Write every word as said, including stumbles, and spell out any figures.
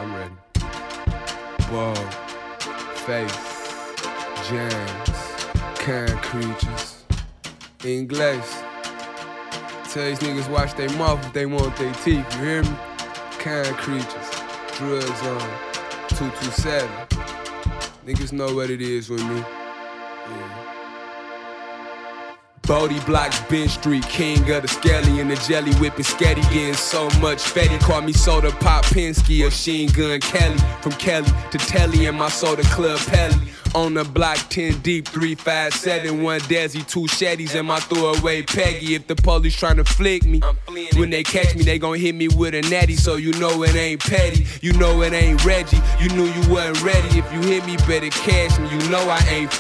I'm ready. Whoa, Face, James, Kind Creatures, English. Tell these niggas watch they mouth if they want their teeth, you hear me? Kind Creatures, Drugs on, two two seven. Niggas know what it is with me. Yeah. Bodie blocks Bench Street, king of the skelly and the jelly whipping sketty, getting so much fetty. Call me Soda Pop Pinsky or Sheen Gun Kelly. From Kelly to Telly in my Soda Club Pelly. On the block, ten deep, three five seven, one Desi, two Shettys, and my throwaway Peggy. If the police tryna flick me, when they catch me, they gon' hit me with a natty. So you know it ain't petty, you know it ain't Reggie. You knew you wasn't ready. If you hit me, better catch me. You know I ain't